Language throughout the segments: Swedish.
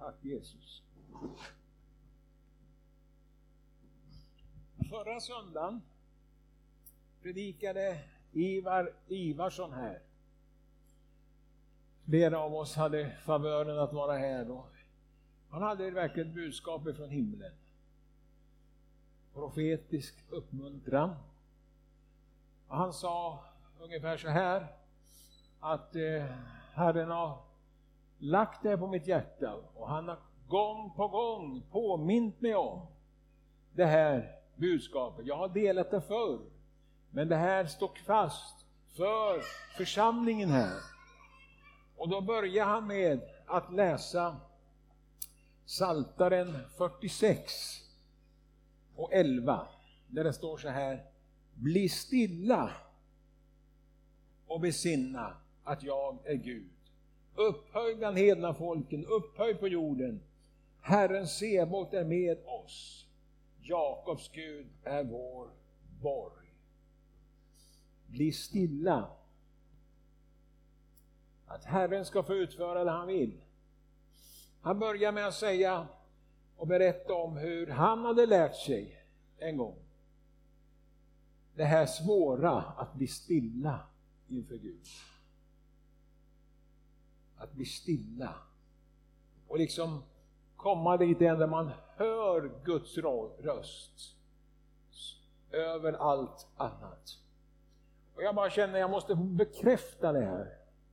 Tack Jesus. Förra söndagen predikade Ivar Ivarsson här. Flera av oss hade favören att vara här då. Han hade verkligen ett budskap från himlen. Profetisk uppmuntran. Och han sa ungefär så här att Herren har lagt det på mitt hjärta och han har gång på gång påmint mig om det här budskapet. Jag har delat det förr, men det här står fast för församlingen här. Och då börjar han med att läsa Psaltaren 46 och 11, där det står så här: bli stilla och besinna att jag är Gud. Upphöj bland hedna folken, upphöj på jorden. Herren Sebot är med oss. Jakobs Gud är vår borg. Bli stilla. Att Herren ska få utföra det han vill. Han börjar med att säga och berätta om hur han hade lärt sig en gång det här svåra att bli stilla inför Gud. Att bli stilla och liksom komma dit där man hör Guds röst över allt annat. Och jag bara känner att jag måste bekräfta det här.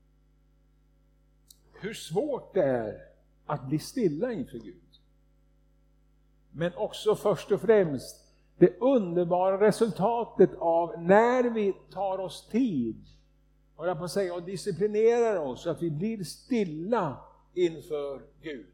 Hur svårt det är att bli stilla inför Gud. Men också först och främst det underbara resultatet av när vi tar oss tid och jag på att säga och disciplinerar oss så att vi blir stilla inför Gud.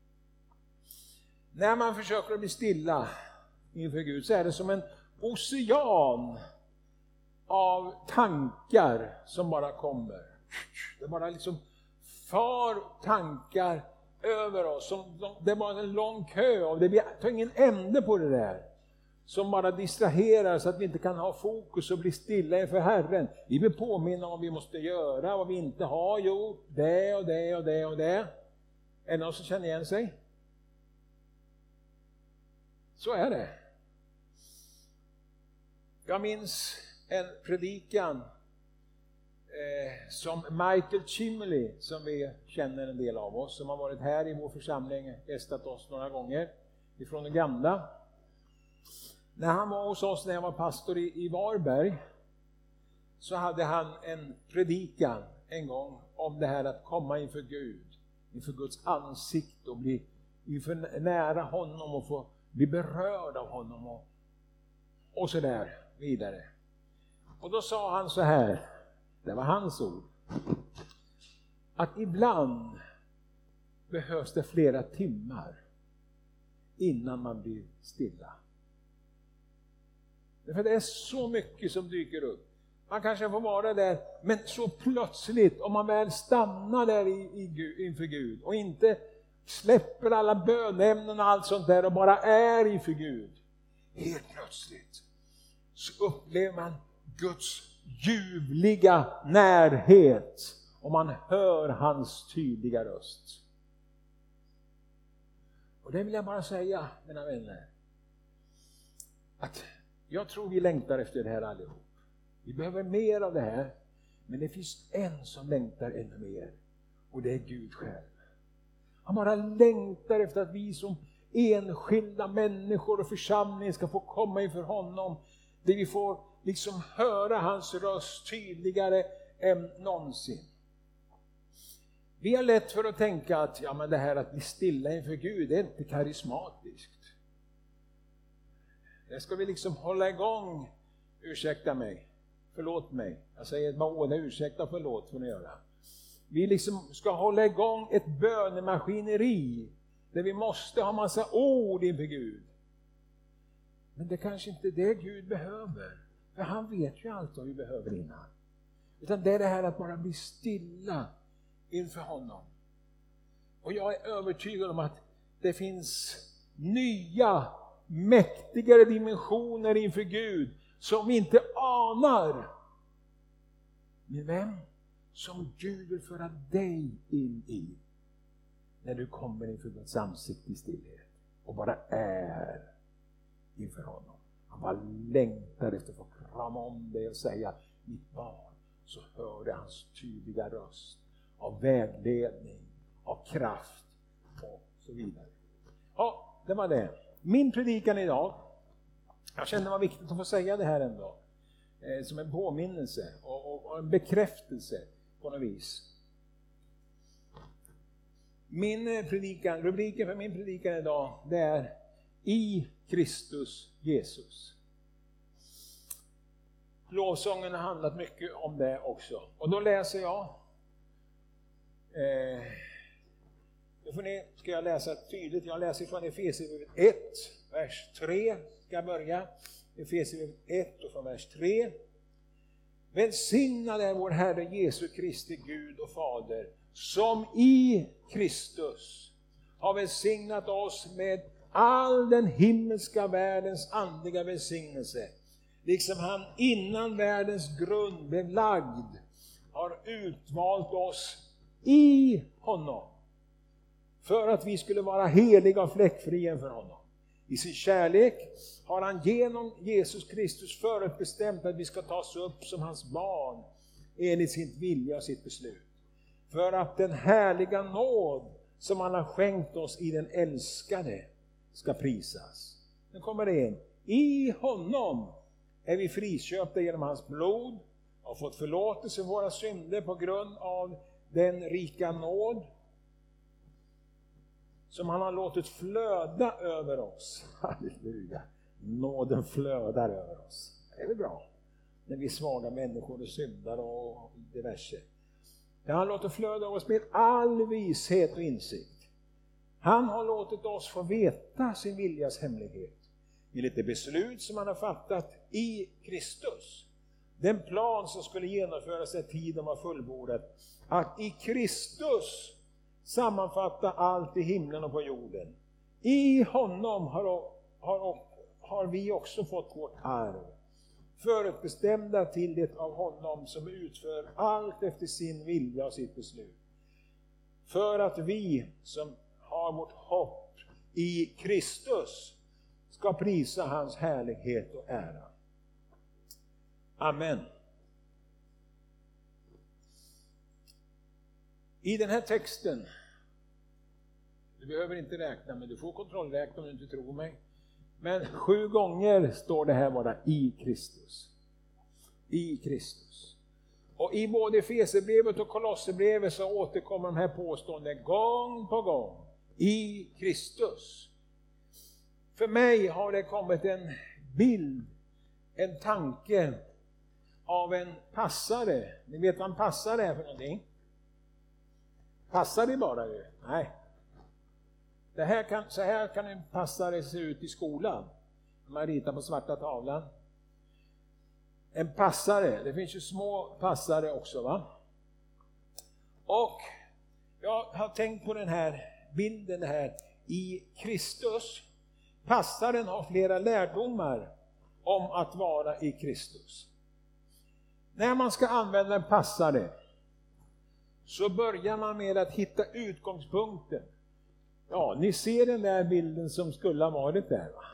När man försöker bli stilla inför Gud så är det som en ocean av tankar som bara kommer. Det bara liksom far tankar över oss. Det är bara en lång kö och det tar ingen ände på det där. Som bara distraherar så att vi inte kan ha fokus och bli stilla inför Herren. Vi vill påminna om vad vi måste göra, vad vi inte har gjort, det och det och det och det. Är det någon som känner igen sig? Så är det. Jag minns en predikan som Michael Chimley, som vi känner en del av oss, som har varit här i vår församling, gästat oss några gånger ifrån Uganda. När han var hos oss när jag var pastor i Varberg så hade han en predikan en gång om det här att komma inför Gud, inför Guds ansikte och bli inför nära honom och få bli berörd av honom och så där vidare. Och då sa han så här, det var hans ord, att ibland behövs det flera timmar innan man blir stilla. För det är så mycket som dyker upp. Man kanske får vara där, men så plötsligt om man väl stannar där inför Gud och inte släpper alla bönämnen och allt sånt där och bara är inför Gud. Helt plötsligt så upplever man Guds ljuvliga närhet och man hör hans tydliga röst. Och det vill jag bara säga, mina vänner, att jag tror vi längtar efter det här allihop. Vi behöver mer av det här, men det finns en som längtar ännu mer och det är Gud själv. Han bara längtar efter att vi som enskilda människor och församling ska få komma inför honom, där vi får liksom höra hans röst tydligare än någonsin. Vi har lätt för att tänka att ja, men det här att bli stilla inför Gud, det är inte karismatiskt. Det ska vi liksom hålla igång, ursäkta mig, förlåt mig. Jag säger både ursäkta och förlåt får ni göra. Vi liksom ska hålla igång ett bönemaskineri där vi måste ha massa ord inför Gud. Men det kanske inte är det Gud behöver. För han vet ju allt vad vi behöver innan. Utan det är det här att bara bli stilla inför honom. Och jag är övertygad om att det finns nya, mäktigare dimensioner inför Gud som vi inte anar. Men vem? Som Gud vill föra dig in i. när du kommer inför Guds ansikte i stillhet och bara är inför honom. Han bara längtar efter att få krama om dig och säga mitt barn. Så hör det hans tydliga röst av vägledning, av kraft och så vidare. Ja, det var det. Min predikan idag, jag kände det var viktigt att få säga det här ändå. Som en påminnelse och en bekräftelse på något vis. Rubriken för min predikan idag, det är I Kristus Jesus. Lovsången har handlat mycket om det också. Och då läser jag. Ska jag läsa tydligt. Jag läser från Efesierbrevet 1, vers 3. Ska jag börja. Efesierbrevet 1 och från vers 3. Välsignad är vår Herre Jesu Kristi Gud och Fader, som i Kristus har välsignat oss med all den himmelska världens andliga välsignelse. Liksom han innan världens grund blev lagd har utvalt oss i honom. För att vi skulle vara heliga och fläckfria för honom. I sin kärlek har han genom Jesus Kristus förutbestämt att vi ska tas upp som hans barn enligt sin vilja och sitt beslut. För att den härliga nåd som han har skänkt oss i den älskade ska prisas. Nu kommer det in. I honom är vi friköpta genom hans blod och fått förlåtelse för våra synder på grund av den rika nåd som han har låtit flöda över oss. Halleluja. Nåden flödar över oss. Det är väl bra. När vi är svaga människor och syndar och diverse. Han har låtit flöda över oss med all vishet och insikt. Han har låtit oss få veta sin viljas hemlighet. Enligt det beslut som han har fattat i Kristus. Den plan som skulle genomföras när tiden var fullbordat. Att i Kristus sammanfatta allt i himlen och på jorden. I honom har vi också fått vårt arv. Förutbestämda till det av honom som utför allt efter sin vilja och sitt beslut. För att vi som har vårt hopp i Kristus ska prisa hans härlighet och ära. Amen. I den här texten, du behöver inte räkna, men du får kontrollräkna om du inte tror mig. Men 7 gånger står det här bara i Kristus. I Kristus. Och i både Efesierbrevet och Kolosserbrevet så återkommer de här påståendena gång på gång. I Kristus. För mig har det kommit en bild, en tanke av en passare. Ni vet vad en passare är för någonting? Passar det bara ju? Nej. Så här kan en passare se ut i skolan. Man ritar på svarta tavlan. En passare, det finns ju små passare också va? Och jag har tänkt på den här bilden här i Kristus. Passaren har flera lärdomar om att vara i Kristus. När man ska använda en passare så börjar man med att hitta utgångspunkten. Ja, ni ser den där bilden som skulle ha varit där va?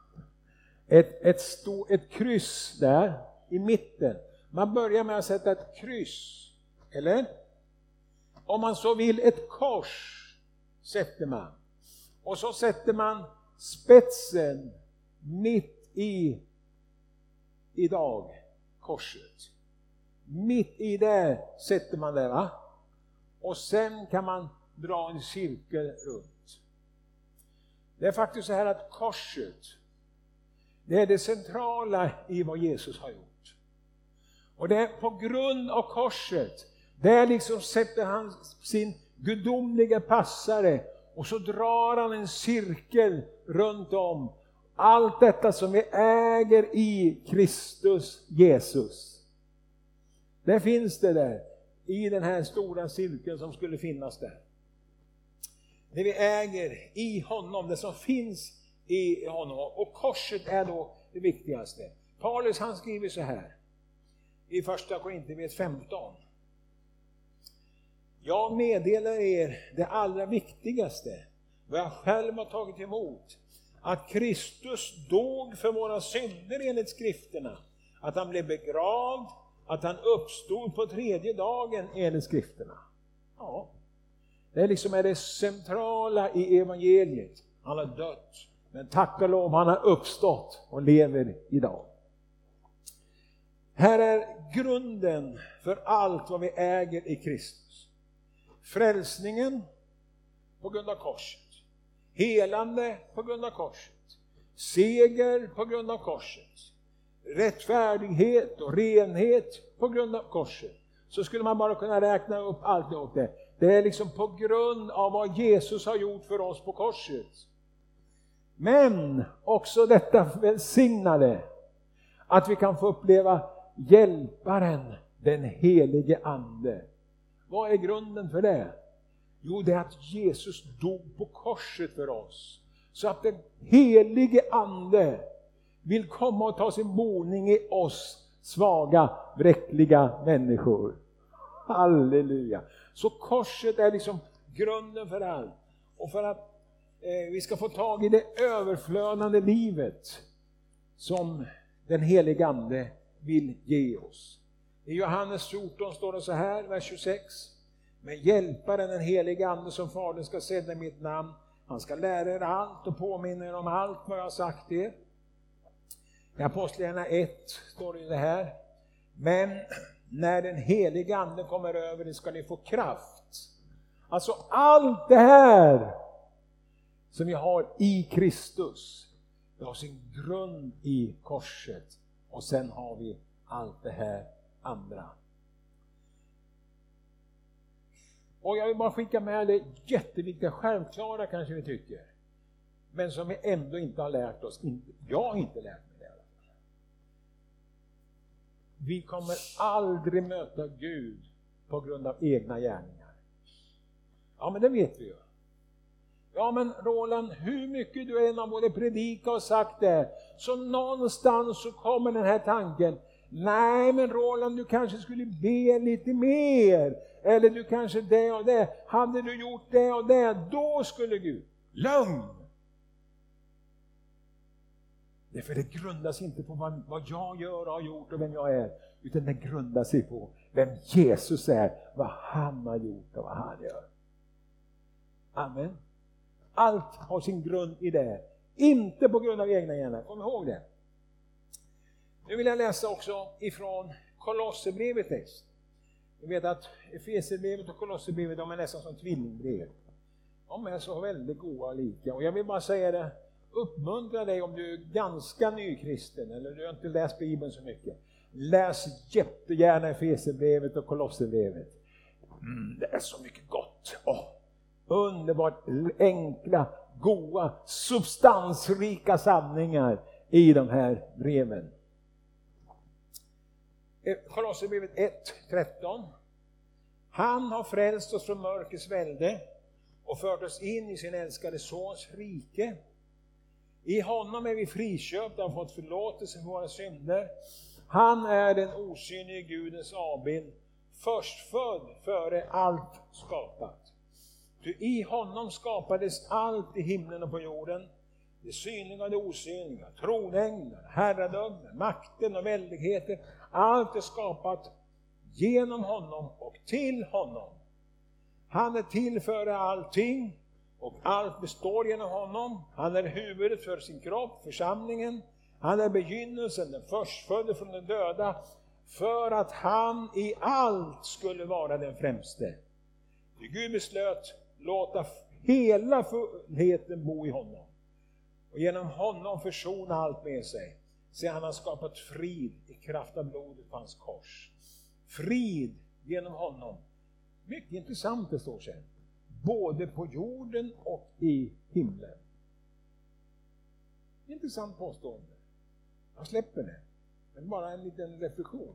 Ett kryss där i mitten. Man börjar med att sätta ett kryss. Eller? Om man så vill ett kors sätter man. Och så sätter man spetsen mitt i idag korset. Mitt i där sätter man det va? Och sen kan man dra en cirkel runt. Det är faktiskt så här att korset, det är det centrala i vad Jesus har gjort. Och det är på grund av korset, där liksom sätter han sin gudomliga passare och så drar han en cirkel runt om allt detta som vi äger i Kristus Jesus. Det finns det där i den här stora cirkeln som skulle finnas där. Det vi äger i honom, det som finns i honom. Och korset är då det viktigaste. Paulus han skriver så här i första Korinthierbrevet 15. Jag meddelar er det allra viktigaste, vad jag själv har tagit emot. Att Kristus dog för våra synder enligt skrifterna. Att han blev begravd, att han uppstod på 3:e dagen enligt skrifterna. Ja, det är det centrala i evangeliet. Han har dött, men tack och lov han har uppstått och lever idag. Här är grunden för allt vad vi äger i Kristus. Frälsningen på grund av korset. Helande på grund av korset. Seger på grund av korset. Rättfärdighet och renhet på grund av korset. Så skulle man bara kunna räkna upp allt åt det. Det är på grund av vad Jesus har gjort för oss på korset. Men också detta välsignade, att vi kan få uppleva hjälparen, den helige ande. Vad är grunden för det? Jo, det är att Jesus dog på korset för oss. Så att den helige ande vill komma och ta sin boning i oss svaga, bräckliga människor. Halleluja! Så korset är grunden för allt. Och för att vi ska få tag i det överflödande livet som den helige ande vill ge oss. I Johannes 14 står det så här, vers 26. Men hjälparen, den helige ande som Fadern ska sända i mitt namn, han ska lära er allt och påminna er om allt vad jag har sagt er. I Apostlagärningarna 1 står det här. Men när den helige ande kommer över er ska ni få kraft. Alltså allt det här som vi har i Kristus, det har sin grund i korset. Och sen har vi allt det här andra. Och jag vill bara skicka med det jätteviktiga, självklara kanske vi tycker. Men som vi ändå inte har lärt oss. Jag har inte lärt mig det i alla fall. Vi kommer aldrig möta Gud på grund av egna gärningar. Ja, men det vet vi ju. Ja, men Roland, hur mycket du än har både predikat och sagt det, så någonstans så kommer den här tanken. Nej, men Roland, du kanske skulle be lite mer. Eller du kanske det och det. Hade du gjort det och det, då skulle Gud. Lugn! Därför det grundas inte på vad jag gör och har gjort och vem jag är. Utan det grundar sig på vem Jesus är, vad han har gjort och vad han gör. Amen. Allt har sin grund i det. Inte på grund av egna gärningar. Kom ihåg det. Nu vill jag läsa också ifrån Kolosserbrevet text. Vi vet att Efesierbrevet och Kolosserbrevet, de är nästan som tvillingbrev. De är så väldigt goda och lika. Och jag vill bara säga det, uppmuntra dig om du är ganska nykristen eller du har inte läst Bibeln så mycket. Läs jättegärna Efesierbrevet och Kolosserbrevet. Det är så mycket gott. Underbart enkla, goda, substansrika sanningar i de här breven. Kolosserbrevet 1:13. Han har frälst oss från mörkrets välde och fört oss in i sin älskade sons rike. I honom är vi friköpta och fått förlåtelse för våra synder. Han är den osynlige Gudens avbild, förstfödd före allt skapat. Ty i honom skapades allt i himlen och på jorden, det synliga och det osynliga, tronänglar, herradömen, makten och väldigheter. Allt är skapat genom honom och till honom. Han är till före allting och allt består genom honom. Han är huvudet för sin kropp, församlingen. Han är begynnelsen, den förstfödde från de döda, för att han i allt skulle vara den främste. Ty Gud beslöt låta hela fullheten bo i honom och genom honom försona allt med sig. Så han har skapat frid i kraft av blodet på hans kors. Frid genom honom. Mycket intressant det står sen. Både på jorden och i himlen. Intressant påstående. Jag släpper det. Men bara en liten reflektion.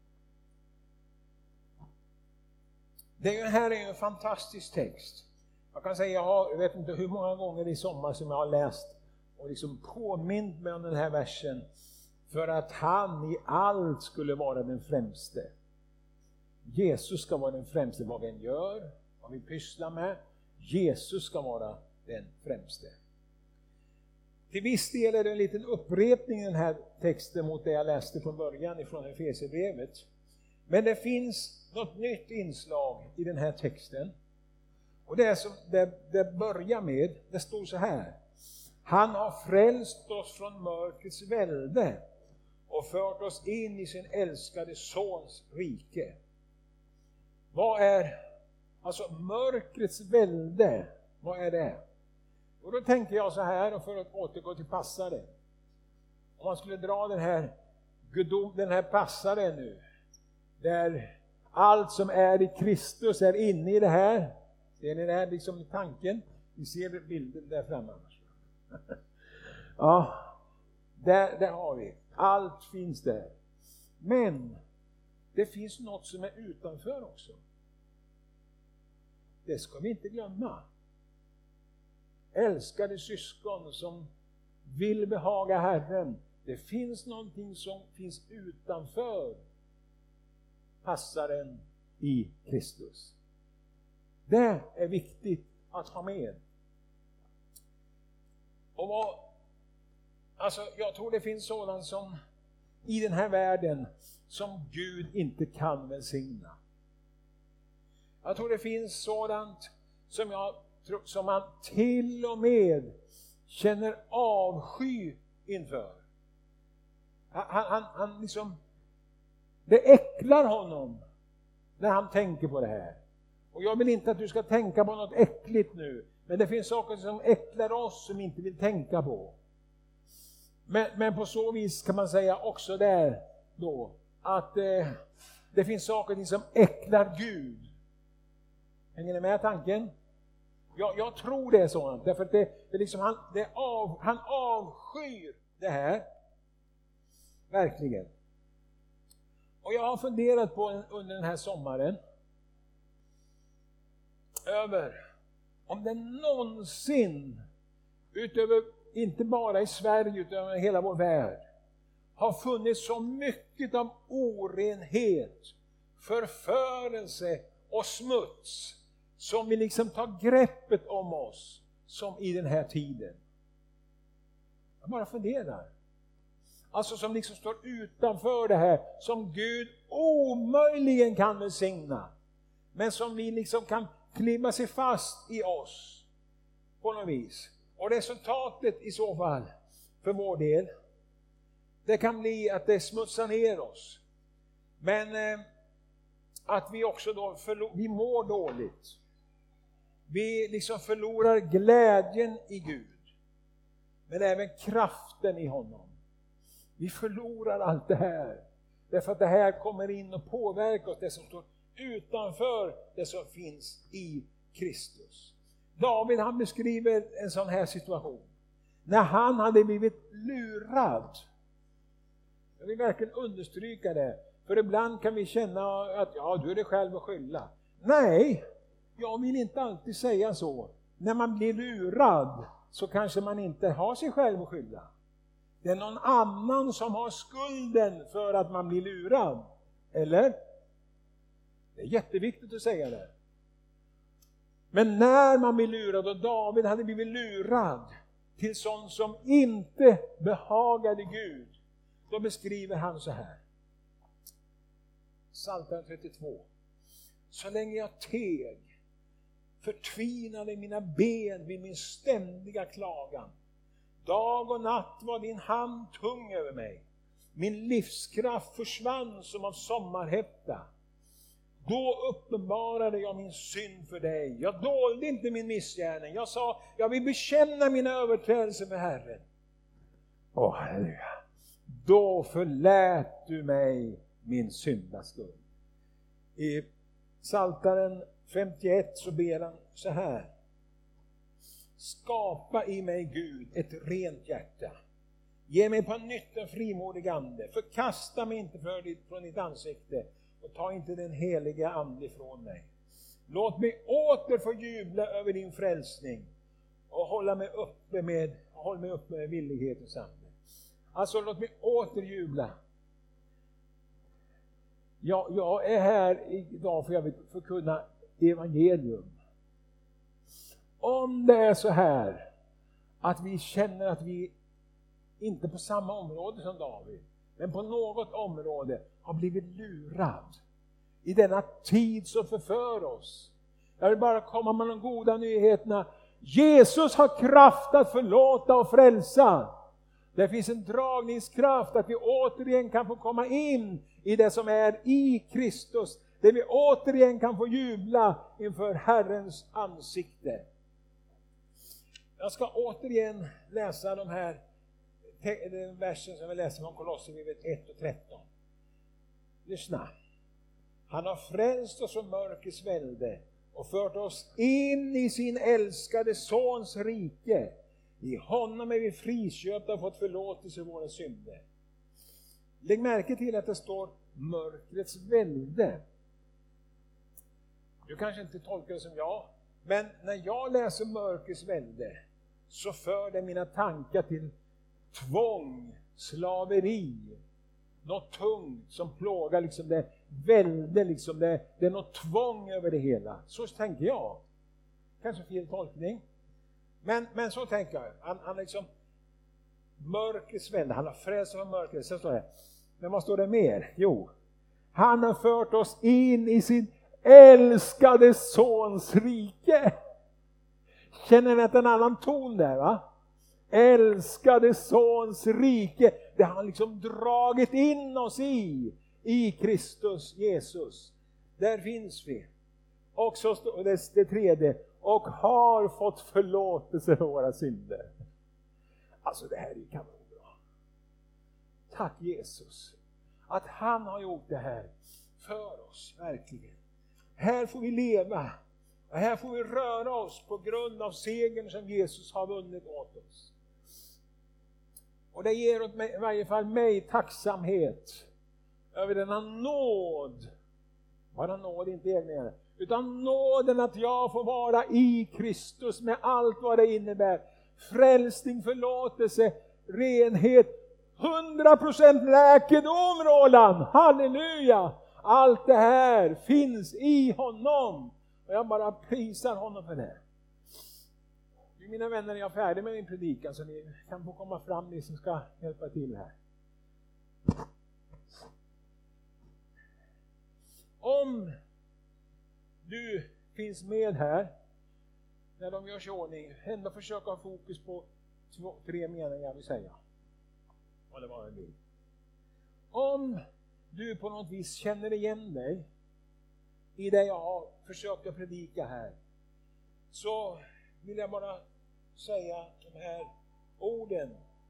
Det här är en fantastisk text. Jag kan säga, jag vet inte hur många gånger i sommar som jag har läst och påmint mig om den här versen. För att han i allt skulle vara den främste. Jesus ska vara den främste vad vi än gör, vad vi pysslar med. Jesus ska vara den främste. Till viss del är det en liten upprepning i den här texten mot det jag läste från början ifrån Efesierbrevet. Men det finns något nytt inslag i den här texten. Och det är som det börjar med, det står så här. Han har frälst oss från mörkrets välde och fört oss in i sin älskade sons rike. Vad är alltså mörkrets välde? Vad är det? Och då tänker jag så här, och för att återgå till passaren. Om man skulle dra den här passaren nu, där allt som är i Kristus är inne i det här. Ser ni det här liksom tanken? Vi ser bilden där framme. Ja, där har vi. Allt finns där. Men det finns något som är utanför också. Det ska vi inte glömma. Älskade syskon som vill behaga Herren. Det finns någonting som finns utanför passaren i Kristus. Det är viktigt att ha med. Och jag tror det finns sådant som i den här världen som Gud inte kan välsigna. Jag tror det finns sådant som man till och med känner avsky inför. Han liksom, det äcklar honom när han tänker på det här. Och jag vill inte att du ska tänka på något äckligt nu. Men det finns saker som äcklar oss som inte vill tänka på. Men på så vis kan man säga också där då att det finns saker som äcklar Gud. Hänger ni med tanken? Jag tror det är sådant. Därför att det är liksom han avskyr det här. Verkligen. Och jag har funderat på under den här sommaren över om det någonsin utöver, inte bara i Sverige utan i hela vår värld, har funnits så mycket av orenhet, förförelse och smuts som vill liksom ta greppet om oss som i den här tiden. Jag bara funderar. Alltså som liksom står utanför det här, som Gud omöjligen kan välsigna. Men som vi liksom kan klimma sig fast i oss på något vis. Och resultatet i så fall för vår del, det kan bli att det smutsar ner oss. Men att vi också då vi mår dåligt. Vi liksom förlorar glädjen i Gud. Men även kraften i honom. Vi förlorar allt det här. Därför att det här kommer in och påverkar oss, det som står utanför det som finns i Kristus. David, han beskriver en sån här situation. När han hade blivit lurad. Jag vill verkligen understryka det. För ibland kan vi känna att du är dig själv att skylla. Nej, jag vill inte alltid säga så. När man blir lurad så kanske man inte har sig själv att skylla. Det är någon annan som har skulden för att man blir lurad. Eller? Det är jätteviktigt att säga det. Men när man blir lurad, och David hade blivit lurad till sånt som inte behagade Gud, då beskriver han så här. Psaltaren 32. Så länge jag teg förtvinade mina ben vid min ständiga klagan. Dag och natt var din hand tung över mig. Min livskraft försvann som av sommarhetta. Då uppenbarade jag min synd för dig. Jag dolde inte min missgärning. Jag sa, jag vill bekänna mina överträdelser för Herren. Halleluja. Då förlät du mig min syndaskuld. I Psaltaren 51 så ber han så här. Skapa i mig, Gud, ett rent hjärta. Ge mig på nytt en frimodig ande. Förkasta mig inte från ditt ansikte. Och ta inte den heliga ande ifrån mig. Låt mig åter få jubla över din frälsning. Och håll mig uppe med villighetens ande. Alltså låt mig åter jubla. Jag är här idag för jag vill förkunna evangelium. Om det är så här att vi känner att vi inte på samma område som David, men på något område har blivit lurad i denna tid som förför oss. Jag vill bara komma med de goda nyheterna. Jesus har kraft att förlåta och frälsa. Det finns en dragningskraft att vi återigen kan få komma in i det som är i Kristus. Där vi återigen kan få jubla inför Herrens ansikte. Jag ska återigen läsa den versen som vi läser från Kolosserbrevet 1 och 13. Lyssna. Han har frälst oss från mörkrets välde och fört oss in i sin älskade sons rike. I honom är vi friköpta och fått förlåtelse för våra synder. Lägg märke till att det står mörkrets välde. Du kanske inte tolkar det som jag, men när jag läser mörkrets välde så för det mina tankar till tvång, slaveri, något tungt som plågar liksom det välde, liksom det är något tvång över det hela. Så tänker jag. Kanske fel tolkning. Men så tänker jag. Han liksom mörkrets välde, han har frälst från mörkret. Sen står det. Men vad står det mer? Jo, han har fört oss in i sin älskade sons rike. Känner ni att en annan ton där, va? Älskade sons rike. Det har han liksom dragit in oss i Kristus Jesus. Där finns vi. Och så står det tredje. Och har fått förlåtelse för våra synder. Alltså det här är kanonbra. Tack Jesus. Att han har gjort det här för oss, verkligen. Här får vi leva. Och här får vi röra oss på grund av segern som Jesus har vunnit åt oss. Och det ger åt mig, i varje fall mig tacksamhet över denna nåd. Bara nåd, inte egna, utan nåden att jag får vara i Kristus med allt vad det innebär. Frälsning, förlåtelse, renhet, 100% läkedom, Roland. Halleluja! Allt det här finns i honom. Och jag bara prisar honom för det. Mina vänner, jag är färdig med min predikan så ni kan få komma fram, ni som ska hjälpa till här. Om du finns med här när de gör sig i ordning, ändå försöka ha fokus på 3 meningar jag vill säga. Eller vad jag vill. Om du på något vis känner igen dig i det jag har försökt att predika här, så vill jag bara säga de här orden.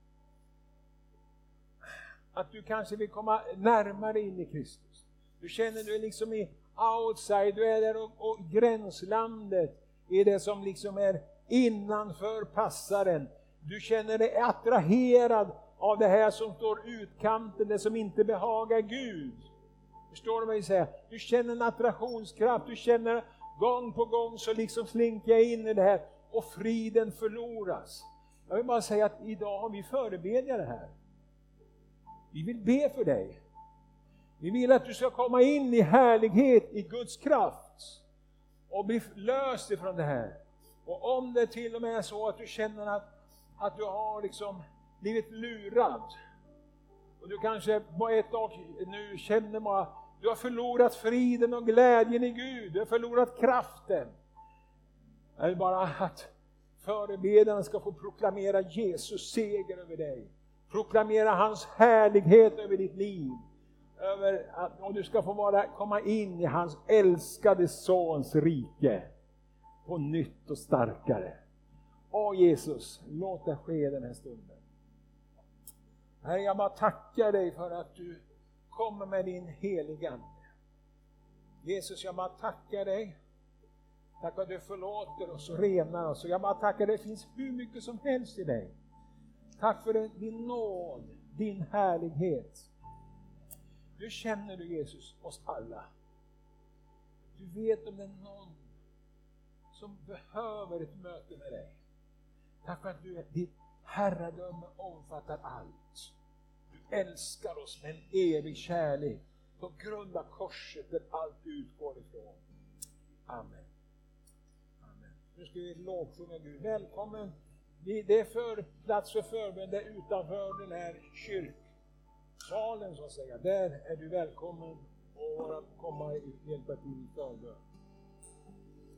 Att du kanske vill komma närmare in i Kristus. Du känner du är liksom i outside, du är där och gränslandet är det som liksom är innanför passaren. Du känner dig attraherad av det här som står utkanten, det som inte behagar Gud. Förstår du vad jag säger? Du känner en attraktionskraft, du känner gång på gång så liksom slinker jag in i det här och friden förloras. Jag vill bara säga att idag har vi förebedjare här. Vi vill be för dig. Vi vill att du ska komma in i härlighet, i Guds kraft och bli löst ifrån det här. Och om det till och med är så att du känner att du har liksom blivit lurad och du kanske på ett dag nu känner bara du har förlorat friden och glädjen i Gud, du har förlorat kraften. Jag vill bara att förebedjarna ska få proklamera Jesus seger över dig. Proklamera hans härlighet över ditt liv. Över att och du ska få komma in i hans älskade sons rike på nytt och starkare. Åh Jesus, låt det ske den här stunden. Herre, jag bara tackar dig för att du kommer med din heliga ande. Jesus, jag bara tackar dig. Tack att du förlåter oss och renar oss. Och jag bara tackar dig, det finns hur mycket som helst i dig. Tack för din nåd, din härlighet. Nu känner du Jesus oss alla. Du vet om det är någon som behöver ett möte med dig. Tack för att ditt herradöme omfattar allt. Du älskar oss med en evig kärlek. på grund av korset där allt utgår ifrån. Amen. Amen. Nu ska vi lovsjunga Gud. Välkommen. Det är plats för förbön där utanför den här kyrksalen så att säga. Där är du välkommen att komma och hjälpa till i förbön.